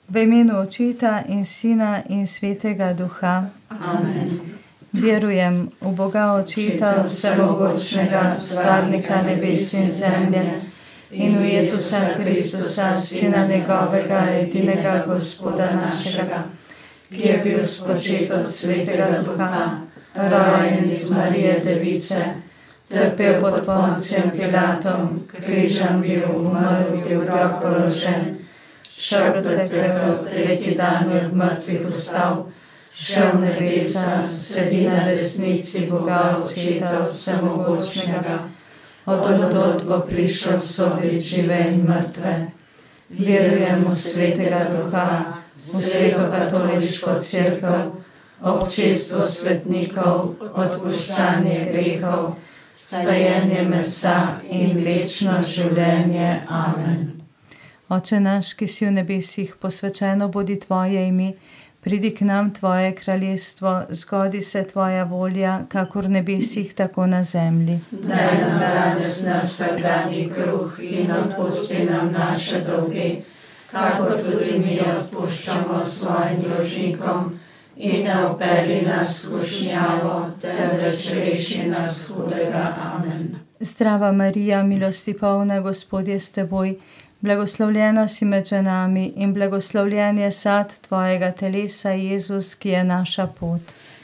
V imenu Očeta in Sina in Svetega Duha. Amen. Verujem v Boga Očeta vsemogočnega, stvarnika nebes in zemlje, in v Jezusa Kristusa, Sina njegovega, edinega Gospoda našega, ki je bil spočet od Svetega Duha, rojen iz Marije Device, trpel pod Poncijem Pilatom, križem bil, umrl, bil grob položen, šel v pekel, tretji dan je od mrtvih vstal, šel v nebesa, sedi na desnici Boga Očeta vsemogočnega, od bo prišel soditi žive in mrtve. Verujem v Svetega Duha, v Sveto katoliško cerkev, občestvo svetnikov, odpuščanje grehov, stajenje mesa in večno življenje. Amen. Oče naš, ki si v nebesih, posvečeno bodi tvoje ime, pridi k nam tvoje kraljestvo, zgodi se tvoja volja, kakor v nebesih, tako na zemlji. Daj nam danes naš vsakdanji kruh in odpusti nam naše dolge, kakor tudi mi odpuščamo svojim dolžnikom, in ne vpelji nas v skušnjavo, temveč reši nas hudega. Amen. Zdrava Marija, milosti polna, Gospod je s teboj, blagoslovljena si med ženami in blagoslovljen je sad tvojega telesa, Jezus, ki je naša pot.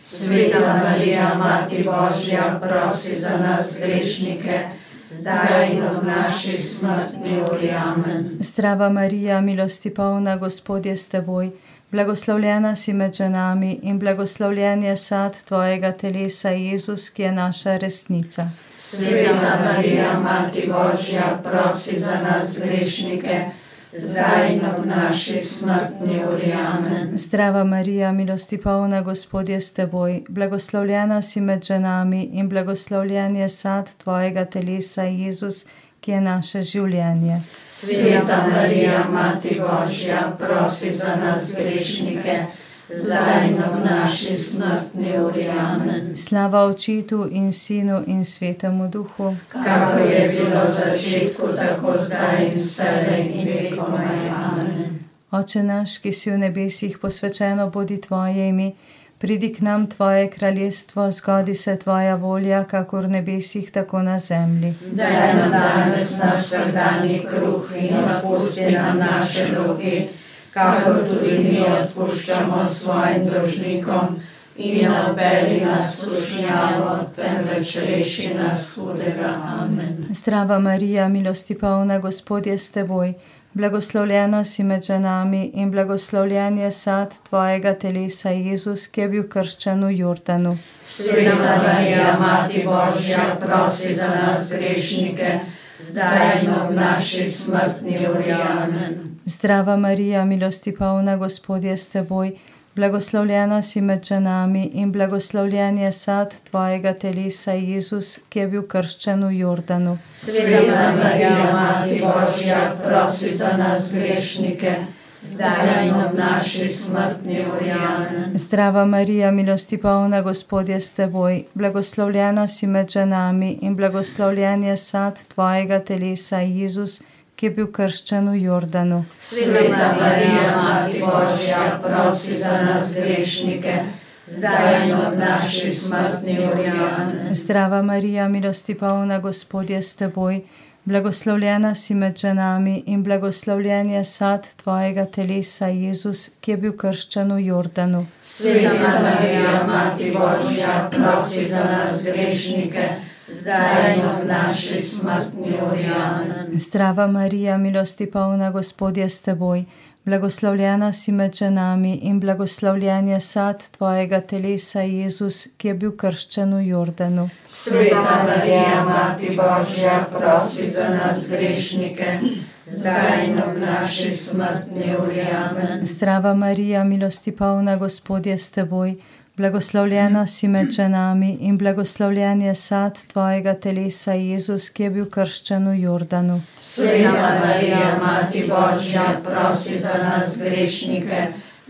Sveta Marija, Mati Božja, prosi za nas grešnike, zdaj in ob naši smrtni uri. Amen. Zdrava Marija, milosti polna, Gospod je s teboj, blagoslovljena si med ženami in blagoslovljen je sad tvojega telesa, Jezus, ki je naša resnica. Sveta Marija, Mati Božja, prosi za nas grešnike, zdaj in ob naši smrtni uri. Amen. Zdrava Marija, milosti polna, Gospod je s teboj, blagoslovljena si med ženami in blagoslovljen je sad tvojega telesa, Jezus, ki je naše življenje. Sveta Marija, Mati Božja, prosi za nas grešnike, zdaj in ob naši smrtni uri. Amen. Slava Očetu in Sinu in Svetemu Duhu, kakor je bilo v začetku, tako zdaj in vselej in vekomaj. Amen. Oče naš, ki si v nebesih, posvečeno bodi tvoje ime, pridi k nam tvoje kraljestvo, zgodi se tvoja volja, kakor v nebesih, tako na zemlji. Daj nam danes naš vsakdanji kruh in odpusti nam naše dolge, kakor tudi mi odpuščamo svojim dolžnikom, in ne vpelji nas v skušnjavo, temveč reši nas hudega. Amen. Zdrava Marija, milosti polna, Gospod je s teboj, blagoslovljena si med ženami in blagoslovljen je sad tvojega telesa, Jezus, ki je bil krščen v Jordanu. Sveta Marija, Mati Božja, prosi za nas grešnike, zdaj in ob naši smrtni uri. Amen. Zdrava Marija, milosti polna, Gospod je s teboj, blagoslovljena si med ženami in blagoslovljen je sad tvojega telesa, Jezus, ki je bil krščen v Jordanu. Sveta Marija, Mati Božja, prosi za nas grešnike, zdaj in ob naši smrtni uri. Amen. Zdrava Marija, milosti polna, Gospod je s teboj, blagoslovljena si med ženami in blagoslovljen je sad tvojega telesa, Jezus, ki je bil krščen v Jordanu. Sveta Marija, Mati Božja, prosi za nas grešnike, zdaj in ob naši smrtni uri. Amen. Zdrava Marija, milosti polna, Gospod je s teboj, blagoslovljena si med ženami in blagoslovljen je sad tvojega telesa, Jezus, ki je bil krščen v Jordanu. Sveta Marija, Mati Božja, prosi za nas grešnike, zdaj in ob naši smrtni uri. Amen. Zdrava Marija, milosti polna, Gospod je s teboj, blagoslovljena si med ženami in blagoslovljen je sad tvojega telesa, Jezus, ki je bil krščen v Jordanu. Sveta Marija, Mati Božja, prosi za nas grešnike, zdaj in ob naši smrtni uri. Amen. Zdrava Marija, milosti polna, Gospod je s teboj, blagoslovljena si med ženami in blagoslovljen je sad tvojega telesa, Jezus, ki je bil krščen v Jordanu. Sveta Marija, Mati Božja, prosi za nas grešnike,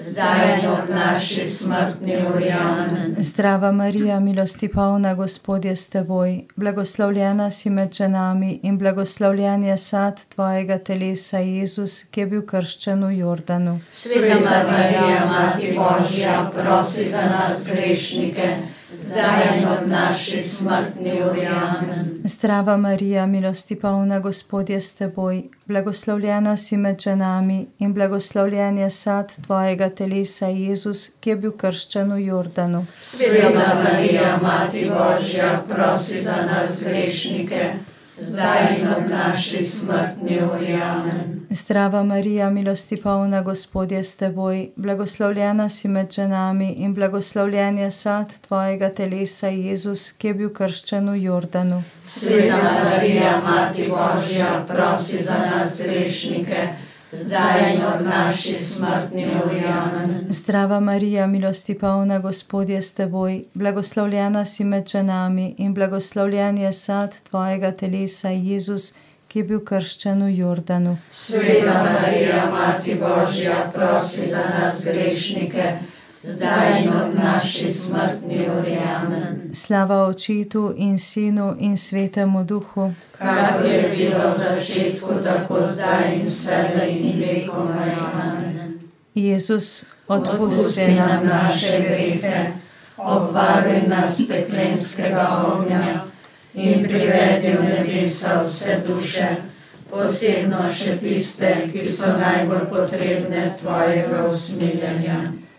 zdaj in ob naši smrtni uri. Amen. Zdrava Marija, milosti polna, Gospod je s teboj, blagoslovljena si med ženami in blagoslovljen je sad tvojega telesa, Jezus, ki je bil krščen v Jordanu. Sveta Marija, Mati Božja, prosi za nas grešnike, zdaj in ob naši smrtni uri. Amen. Zdrava Marija, milosti polna, Gospod je s teboj, blagoslovljena si med ženami in blagoslovljen je sad tvojega telesa, Jezus, ki je bil krščen v Jordanu. Sveta Marija, Mati Božja, prosi za nas grešnike, zdaj in ob naši smrtni uri. Amen. Zdrava Marija, milosti polna, Gospod je s teboj, blagoslovljena si med ženami in blagoslovljen je sad tvojega telesa, Jezus, ki je bil krščen v Jordanu. Sveta Marija, Mati Božja, prosi za nas grešnike, zdaj in ob naši smrtni uri. Amen. Zdrava Marija, milosti polna, Gospod je s teboj, blagoslovljena si med ženami in blagoslovljen je sad tvojega telesa, Jezus, ki je bil krščen v Jordanu. Sveta Marija, Mati Božja, prosi za nas grešnike, zdaj in ob naši smrtni uri. Amen. Slava Očetu in Sinu in Svetemu Duhu, kakor je bilo v začetku, tako zdaj in vselej in vekomaj. Amen. Jezus, Odpusti nam naše grehe, obvaruj nas peklenskega ognja in privedi v nebesa vse duše, posebno še tiste, ki so najbolj potrebne tvojega usmiljenja.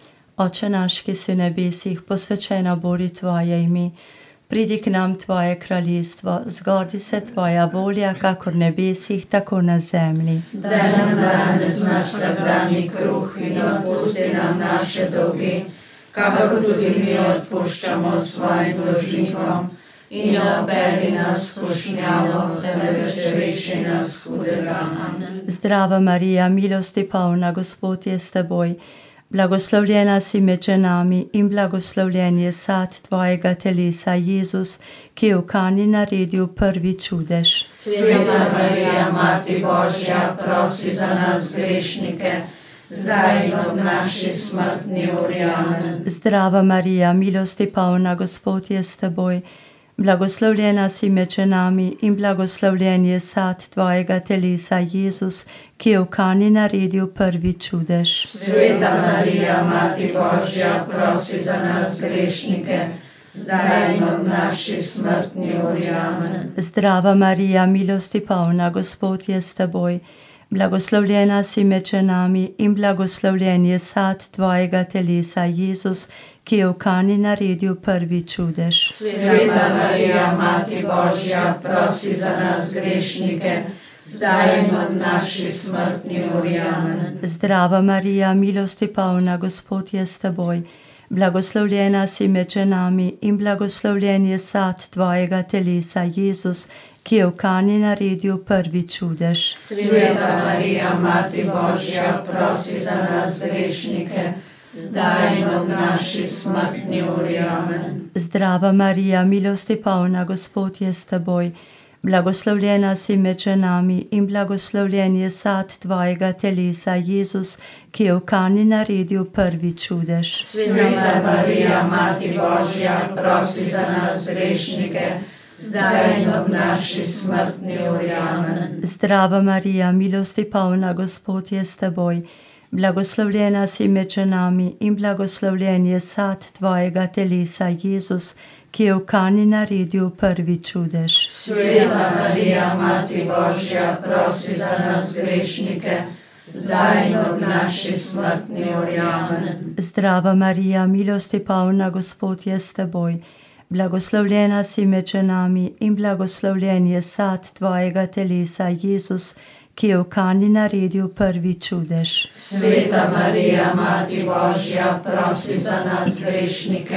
Oče naš, ki si v nebesih, posvečeno bodi tvoje ime. Pridi k nam tvoje kraljestvo, zgodi se tvoja volja, kakor v nebesih, tako na zemlji. Daj nam danes naš vsakdanji kruh in odpusti nam naše dolge, kakor tudi mi odpuščamo svojim dolžnikom. In ne obedi nas v skušnjavo, temveč reši nas hudega. Amen. Zdrava Marija, milosti polna, Gospod je s teboj, blagoslovljena si med ženami in blagoslovljen je sad tvojega telesa, Jezus, ki je v Kani naredil prvi čudež. Sveta Marija, Mati Božja, prosi za nas grešnike, zdaj in ob naši smrtni uri. Amen. Zdrava Marija, milosti polna, Gospod je s teboj, blagoslovljena si med ženami in blagoslovljen je sad tvojega telesa, Jezus, ki je v Kani naredil prvi čudež. Sveta Marija, Mati Božja, prosi za nas grešnike, zdaj in ob naši smrtni uri. Amen. Zdrava Marija, milosti polna, Gospod je s teboj, blagoslovljena si med ženami in blagoslovljen je sad tvojega telesa, Jezus, ki je v Kani naredil prvi čudež. Sveta Marija, Mati Božja, prosi za nas grešnike, zdaj in ob naši smrtni uri. Amen. Zdrava Marija, milosti polna, Gospod je s teboj, blagoslovljena si med ženami in blagoslovljen je sad tvojega telesa, Jezus, ki je v Kani naredil prvi čudež. Sveta Marija, Mati Božja, prosi za nas grešnike, zdaj in ob naši smrtni uri. Amen. Zdrava Marija, milosti polna, Gospod je s teboj, blagoslovljena si med ženami in blagoslovljen je sad tvojega telesa, Jezus, ki je v Kani naredil prvi čudež. Sveta Marija, Mati Božja, prosi za nas grešnike, zdaj in ob naši smrtni uri. Amen. Zdrava Marija, milosti polna, Gospod je s teboj, blagoslovljena si med ženami in blagoslovljen je sad tvojega telesa, Jezus, ki je v Kani naredil prvi čudež. Sveta Marija, Mati Božja, prosi za nas grešnike, zdaj in ob naši smrtni uri. Amen. Zdrava Marija, milosti polna, Gospod je s teboj, blagoslovljena si med ženami in blagoslovljen je sad tvojega telesa, Jezus, ki je v Kani naredil prvi čudež. Sveta Marija, Mati Božja, prosi za nas grešnike,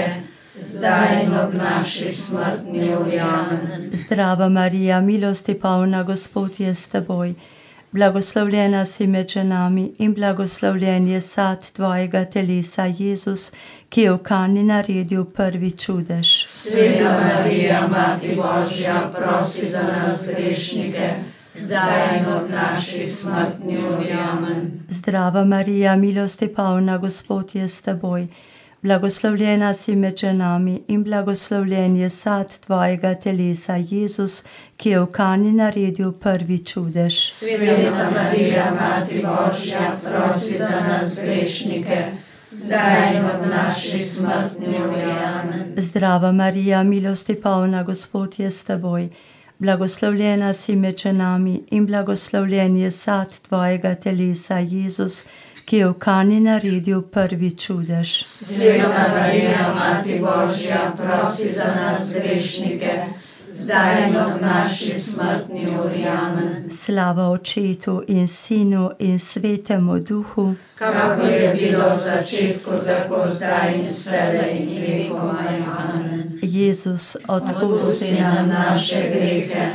zdaj in ob naši smrtni uri. Amen. Zdrava Marija, milosti polna, Gospod je s teboj, blagoslovljena si med ženami in blagoslovljen je sad tvojega telesa, Jezus, ki je v Kani naredil prvi čudež. Sveta Marija, Mati Božja, prosi za nas grešnike, zdaj in ob naši smrtni uri. Amen. Zdrava Marija, milosti polna, Gospod je s teboj. Blagoslovljena si med ženami in blagoslovljen je sad tvojega telesa, Jezus, ki je v Kani naredil prvi čudež. Sveta Marija, Mati Božja, prosi za nas grešnike, zdaj in ob naši smrtni uri. Amen. Zdrava Marija, milosti polna, Gospod je s teboj. Blagoslovljena si med ženami in blagoslovljen je sad tvojega telesa, Jezus, ki je v Kani naredil prvi čudež. Sveta Marija, Mati Božja, prosi za nas grešnike, zdaj in ob naši smrtni uri. Amen. Slava Očetu in Sinu in Svetemu Duhu, kakor je bilo v začetku, tako zdaj in vselej in vekomaj. Amen. Jezus, Odpusti nam naše grehe,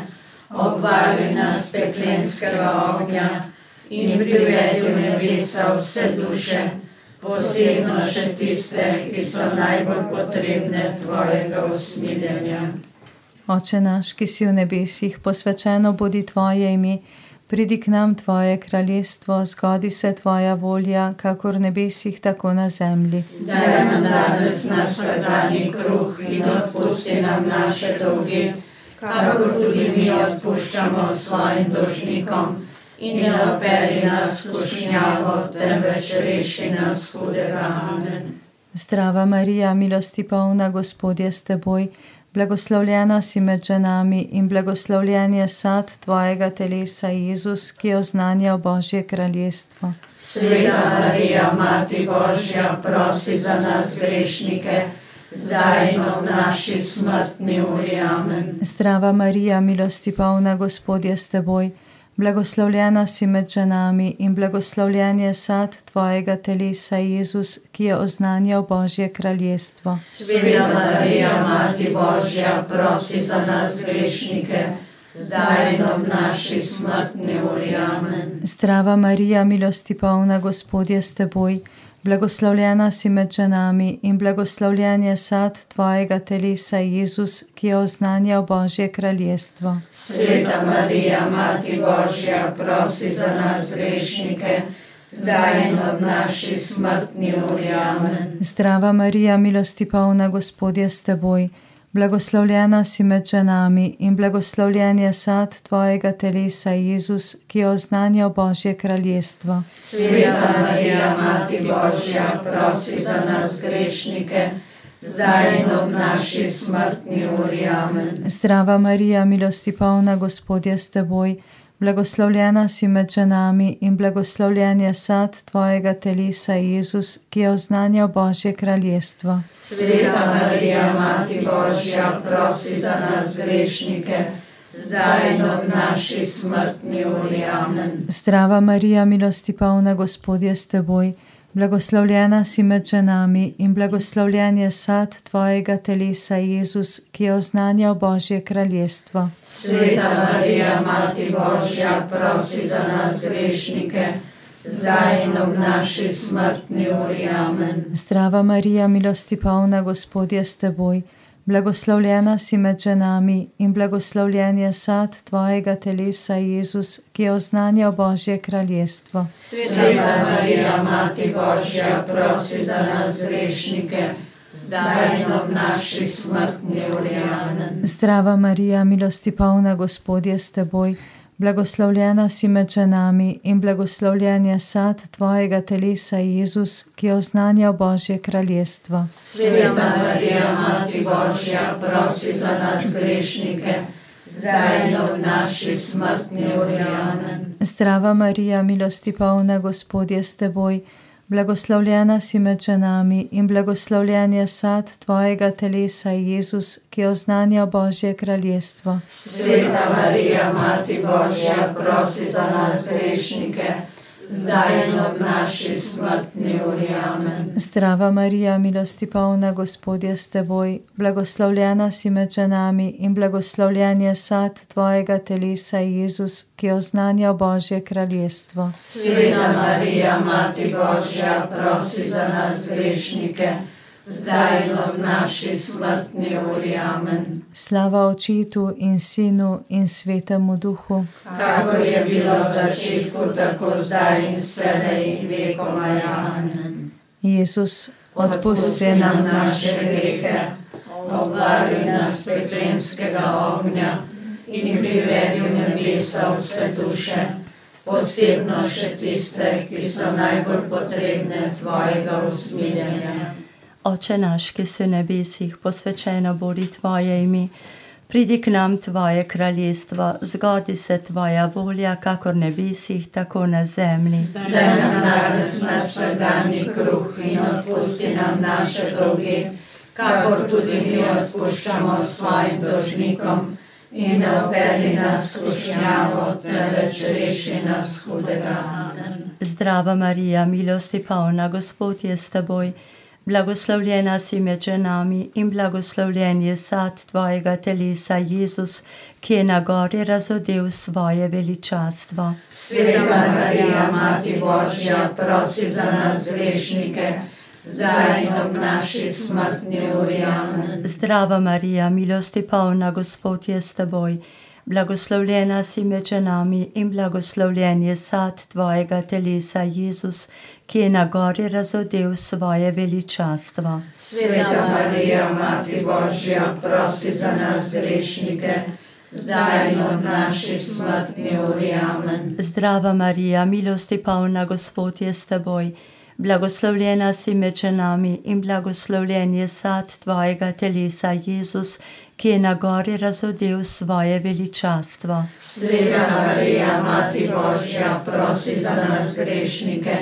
obvaruj nas peklenskega ognja in privedi v nebesa vse duše, posebno še tiste, ki so najbolj potrebne tvojega usmiljenja. Oče naš, ki si v nebesih, posvečeno bodi tvoje ime, pridi k nam tvoje kraljestvo, zgodi se tvoja volja, kakor v nebesih, tako na zemlji. Daj nam danes naš vsakdanji kruh in odpusti nam naše dolge, kakor tudi mi odpuščamo svojim dolžnikom, in ne operi nas v skušnjavo, temveč reši nas hudega. Amen. Zdrava Marija, milosti polna, Gospod je s teboj, blagoslovljena si med ženami in blagoslovljen je sad tvojega telesa, Jezus, ki je oznanjal Božje kraljestvo. Sveta Marija, Mati Božja, prosi za nas grešnike, zdaj in ob naši smrtni uri. Amen. Zdrava Marija, milosti polna, Gospod je s teboj, blagoslovljena si med ženami in blagoslovljen je sad tvojega telesa, Jezus, ki je oznanjal Božje kraljestvo. Sveta Marija, Mati Božja, prosi za nas grešnike, zdaj in ob naši smrtni uri. Amen. Zdrava Marija, milosti polna, Gospod je s teboj, blagoslovljena si med ženami in blagoslovljen je sad tvojega telesa, Jezus, ki je oznanjal Božje kraljestvo. Sveta Marija, Mati Božja, prosi za nas grešnike, zdaj in ob naši smrtni uri. Amen. Zdrava Marija, milosti polna, Gospod je s teboj, blagoslovljena si med ženami in blagoslovljen je sad tvojega telesa, Jezus, ki je oznanjal Božje kraljestvo. Sveta Marija, Mati Božja, prosi za nas grešnike, zdaj in ob naši smrtni uri. Amen. Zdrava Marija, milosti polna, Gospod je s teboj, blagoslovljena si med ženami in blagoslovljen je sad tvojega telesa, Jezus, ki je oznanjal Božje kraljestvo. Sveta Marija, Mati Božja, prosi za nas grešnike, zdaj in ob naši smrtni uri. Amen. Zdrava Marija, milosti polna, Gospod je s teboj, blagoslovljena si med ženami in blagoslovljen je sad tvojega telesa, Jezus, ki je oznanjal Božje kraljestvo. Sveta Marija, Mati Božja, prosi za nas grešnike, zdaj in ob naši smrtni uri. Amen. Zdrava Marija, milosti polna, Gospod je s teboj, blagoslovljena si med ženami in blagoslovljen je sad tvojega telesa, Jezus, ki je oznanjal Božje kraljestvo. Sveta Marija, Mati Božja, prosi za nas grešnike, zdaj in ob naši smrtni uri. Amen. Zdrava Marija, milosti polna, Gospod je s teboj, blagoslovljena si med ženami in blagoslovljen je sad tvojega telesa, Jezus, ki je oznanjal Božje kraljestvo. Sveta Marija, Mati Božja, prosi za nas grešnike, zdaj in ob naši smrtni uri. Amen. Zdrava Marija, milosti polna, Gospod je s teboj, blagoslovljena si med ženami in blagoslovljen je sad tvojega telesa, Jezus, ki je oznanjal Božje kraljestvo. Sveta Marija, Mati Božja, prosi za nas grešnike, zdaj in ob naši smrtni uri. Amen. Zdrava Marija, milosti polna, Gospod je s teboj, blagoslovljena si med ženami in blagoslovljen je sad tvojega telesa, Jezus, ki je oznanjal Božje kraljestvo. Sveta Marija, Mati Božja, prosi za nas grešnike, zdaj in ob naši smrtni uri. Amen. Slava Očetu in Sinu in Svetemu Duhu, Kakor je bilo v začetku, tako zdaj in vselej in vekomaj. Amen. Jezus, odpusti nam naše grehe, obvari nas peklenskega ognja in privedi v nebesa vse duše, posebno še tiste, ki so najbolj potrebne tvojega usmiljenja. Oče naš, ki si v nebesih, posvečeno bodi tvoje ime. Pridi k nam tvoje kraljestvo, zgodi se tvoja volja, kakor v nebesih, tako na zemlji. Daj nam danes naš vsakdanji kruh in odpusti nam naše dolge, kakor tudi mi odpuščamo svojim dolžnikom, in ne vpelji nas v skušnjavo, temveč reši nas hudega. Amen. Zdrava Marija, milosti polna, Gospod je s teboj. Blagoslovljena si med ženami in blagoslovljen je sad tvojega telesa, Jezus, ki je na gori razodel svoje veličastvo. Sveta Marija, Mati Božja, prosi za nas grešnike, zdaj in ob naši smrtni uri. Amen. Zdrava Marija, milosti polna, Gospod je s teboj. Blagoslovljena si med ženami in blagoslovljen je sad tvojega telesa, Jezus, ki je na gori razodel svoje veličastvo. Sveta Marija, Mati Božja, prosi za nas grešnike, zdaj in ob naši smrtni uri. Amen. Zdrava Marija, milosti polna, Gospod je s teboj. Blagoslovljena si med ženami in blagoslovljen je sad tvojega telesa, Jezus, ki je na gori razodel svoje veličastvo. Sveta Marija, Mati Božja, prosi za nas grešnike,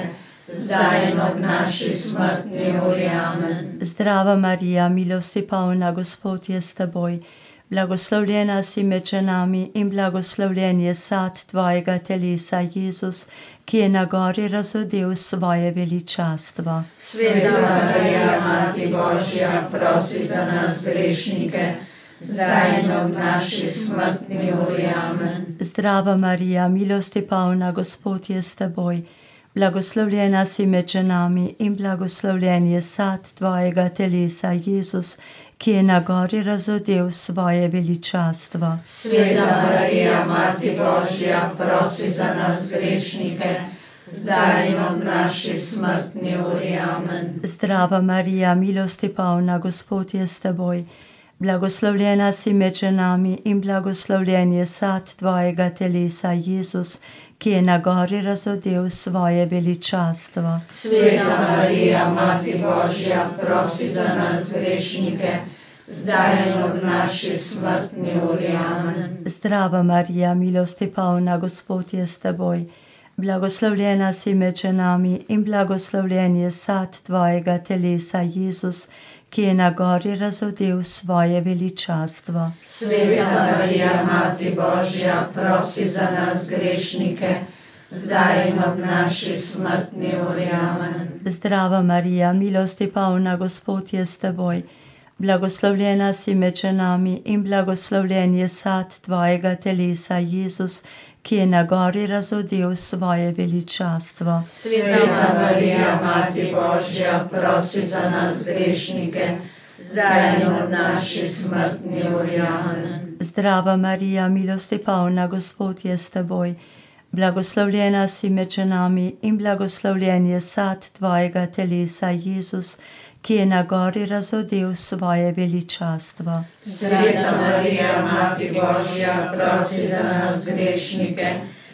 zdaj in ob naši smrtni uri. Amen. Zdrava Marija, milosti polna, Gospod je s teboj. Blagoslovljena si med ženami in blagoslovljen je sad tvojega telesa, Jezus, ki je na gori razodel svoje veličastvo. Sveta Marija, Mati Božja, prosi za nas grešnike, zdaj in ob naši smrtni uri. Amen. Zdrava Marija, milosti polna, Gospod je s teboj. Blagoslovljena si med ženami in blagoslovljen je sad tvojega telesa, Jezus, ki je na gori razodel svoje veličastvo. Sveta Marija, Mati Božja, prosi za nas grešnike, zdaj in ob naši smrtni uri. Amen. Zdrava Marija, milosti polna, Gospod je s teboj. Blagoslovljena si med ženami in blagoslovljen je sad tvojega telesa, Jezus, ki je na gori razodel svoje veličastvo. Sveta Marija, Mati Božja, prosi za nas grešnike, zdaj in ob naši smrtni uri. Amen. Zdrava Marija, milosti polna, Gospod je s teboj. Blagoslovljena si med ženami in blagoslovljen je sad tvojega telesa, Jezus, ki je na gori razodel svoje veličastvo. Sveta Marija, Mati Božja, prosi za nas grešnike, zdaj in ob naši smrtni uri. Amen. Zdrava Marija, milosti polna, Gospod je s teboj. Blagoslovljena si med ženami in blagoslovljen je sad tvojega telesa, Jezus, ki je na gori razodel svoje veličastvo. Sveta Marija, Mati Božja, prosi za nas grešnike, zdaj in ob naši smrtni uri. Amen. Zdrava Marija, milosti polna, Gospod je s teboj. Blagoslovljena si med ženami in blagoslovljen je sad tvojega telesa, Jezus, ki je na gori razodel svoje veličastvo. Sveta Marija, Mati Božja, prosi za nas grešnike,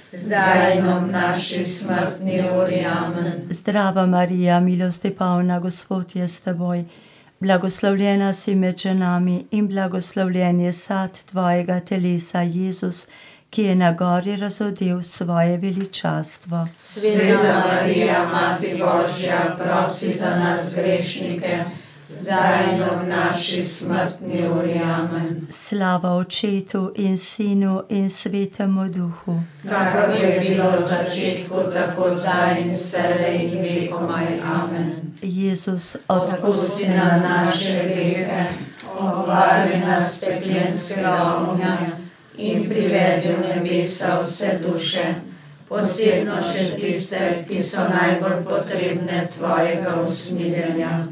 zdaj in ob naši smrtni uri. Amen. Zdrava Marija, milosti polna, Gospod je s teboj. Blagoslovljena si med ženami in blagoslovljen je sad tvojega telesa, Jezus, ki je na gori razodel svoje veličastvo. Sveta Marija, Mati Božja, prosi za nas grešnike, zdaj in ob naši smrtni uri. Amen. Slava Očetu in Sinu in Svetemu Duhu. Kakor je bilo v začetku, tako zdaj in vselej in vekomaj. Amen. Jezus, Odpusti nam naše grehe, obvari nas peklenskega ognja in privedi v nebesa vse duše, posebno še tiste, ki so najbolj potrebne tvojega usmiljenja.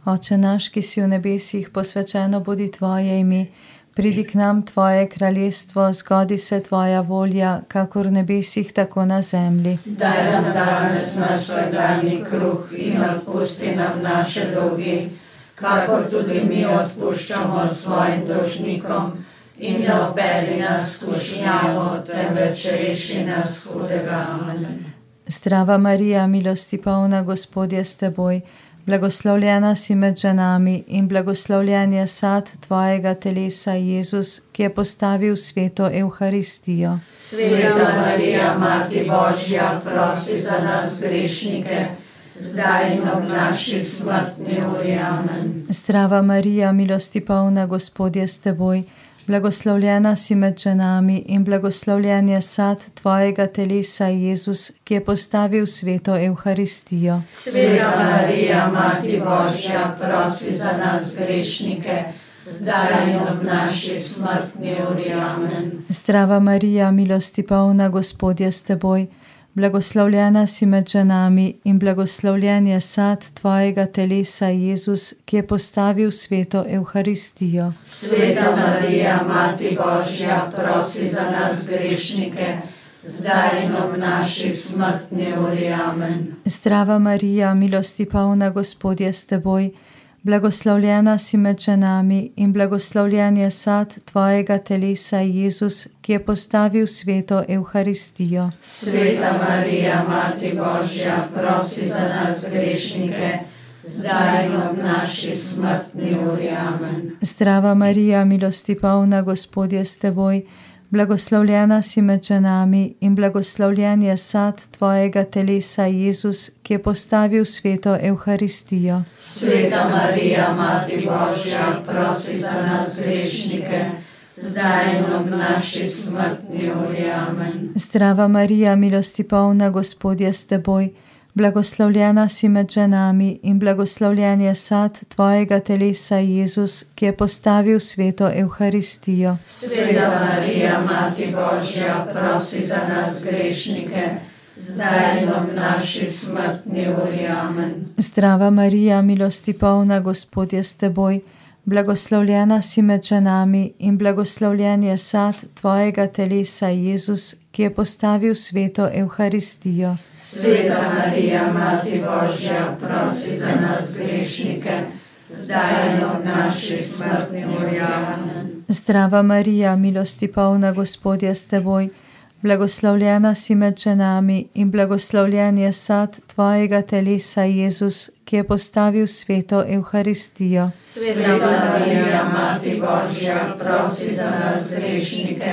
Oče naš, ki si v nebesih, posvečeno bodi tvoje ime. Pridi k nam tvoje kraljestvo, zgodi se tvoja volja, kakor v nebesih, tako na zemlji. Daj nam danes naš vsakdanji kruh in odpusti nam naše dolge, kakor tudi mi odpuščamo svojim dolžnikom. In ne vpelji nas v skušnjavo, temveč reši nas hudega. Amen. Zdrava Marija, milosti polna, Gospod je s teboj. Blagoslovljena si med ženami in blagoslovljen je sad tvojega telesa, Jezus, ki je postavil sveto Evharistijo. Sveta Marija, Mati Božja, prosi za nas grešnike, zdaj in ob naši smrtni uri. Amen. Zdrava Marija, milosti polna, Gospod je s teboj. Blagoslovljena si med ženami in blagoslovljen je sad tvojega telesa, Jezus, ki je postavil sveto Evharistijo. Sveta Marija, Mati Božja, prosi za nas grešnike, zdaj in ob naši smrtni uri. Amen. Zdrava Marija, milosti polna, Gospod je s teboj. Blagoslovljena si med ženami in blagoslovljen je sad tvojega telesa, Jezus, ki je postavil sveto Evharistijo. Sveta Marija, Mati Božja, prosi za nas grešnike, zdaj in ob naši smrtni uri. Amen. Zdrava Marija, milosti polna, Gospod je s teboj. Blagoslovljena si med ženami in blagoslovljen je sad tvojega telesa, Jezus, ki je postavil sveto Evharistijo. Sveta Marija, Mati Božja, prosi za nas grešnike, zdaj in ob naši smrtni uri. Amen. Zdrava Marija, milosti polna, Gospod je s teboj. Blagoslovljena si med ženami in blagoslovljen je sad tvojega telesa, Jezus, ki je postavil sveto Evharistijo. Sveta Marija, Mati Božja, prosi za nas grešnike, zdaj in ob naši smrtni uri. Amen. Zdrava Marija, milosti polna, Gospod je s teboj. Blagoslovljena si med ženami in blagoslovljen je sad tvojega telesa, Jezus, ki je postavil sveto Evharistijo. Sveta Marija, Mati Božja, prosi za nas grešnike, zdaj in ob naši smrtni uri. Amen. Zdrava Marija, milosti polna, Gospod je s teboj. Blagoslovljena si med ženami in blagoslovljen je sad tvojega telesa, Jezus, ki je postavil sveto Evharistijo. Sveta Marija, Mati Božja, prosi za nas grešnike, zdaj in ob naši smrtni uri. Amen. Zdrava Marija, milosti polna, Gospod je s teboj. Blagoslovljena si med ženami in blagoslovljen je sad tvojega telesa, Jezus, ki je postavil sveto Evharistijo. Sveta Marija, Mati Božja, prosi za nas grešnike,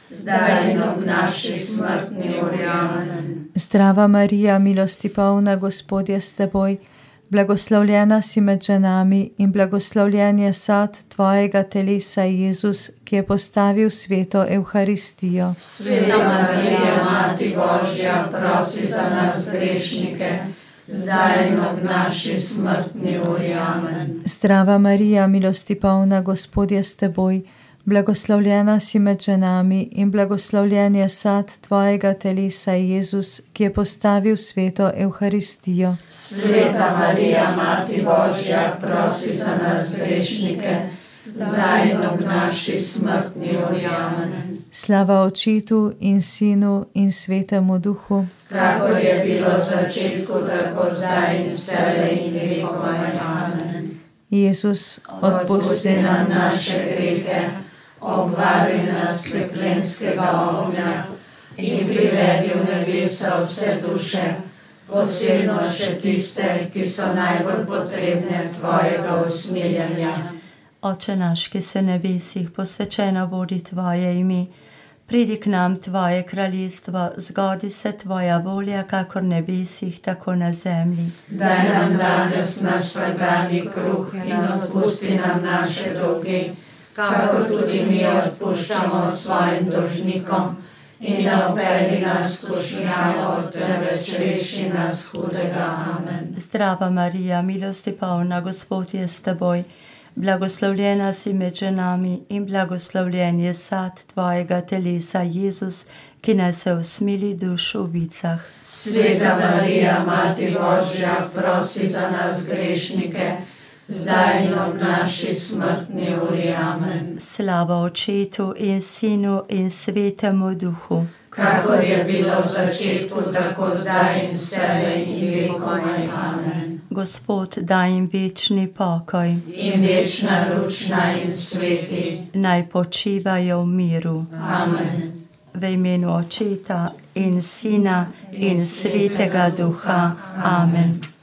zdaj in ob naši smrtni uri. Amen. Zdrava Marija, milosti polna, Gospod je s teboj. Blagoslovljena si med ženami in blagoslovljen je sad tvojega telesa, Jezus, ki je postavil sveto Evharistijo. Sveta Marija, Mati Božja, prosi za nas grešnike, zdaj in ob naši smrtni uri. Amen. Zdrava Marija, milosti polna, Gospod je s teboj. Blagoslovljena si med ženami in blagoslovljen je sad tvojega telesa, Jezus, ki je postavil sveto Evharistijo. Sveta Marija, Mati Božja, prosi za nas grešnike, zdaj in ob naši smrtni uri. Amen. Slava Očetu in Sinu in Svetemu Duhu, kakor je bilo v začetku, tako zdaj in vselej in vekomaj. Amen. Jezus, odpusti nam naše grehe, obvari nas peklenskega ognja in privedi v nebesa vse duše, posebno še tiste, ki so najbolj potrebne tvojega usmiljenja. Oče naš, ki si v nebesih, posvečeno bodi tvoje ime. Pridi k nam tvoje kraljestvo, zgodi se tvoja volja, kakor v nebesih, tako na zemlji. Daj nam danes naš vsakdanji kruh in odpusti nam naše dolge, kakor tudi mi odpuščamo svojim dolžnikom, in ne vpelji nas v skušnjavo, temveč reši nas hudega. Amen. Zdrava Marija, milosti polna, Gospod je s teboj. Blagoslovljena si med ženami in blagoslovljen je sad tvojega telesa, Jezus, ki nese usmili dušo v vicah. Sveta Marija, Mati Božja, prosi za nas grešnike, zdaj in ob naši smrtni uri. Amen. Slava Očetu in Sinu in Svetemu Duhu, kakor je bilo v začetku, tako zdaj in vselej in vekomaj. Amen. Gospod daj jim večni pokoj In večna luč naj jim sveti. naj počivajo v miru. Amen. V imenu Očeta in Sina in Svetega Duha. Amen.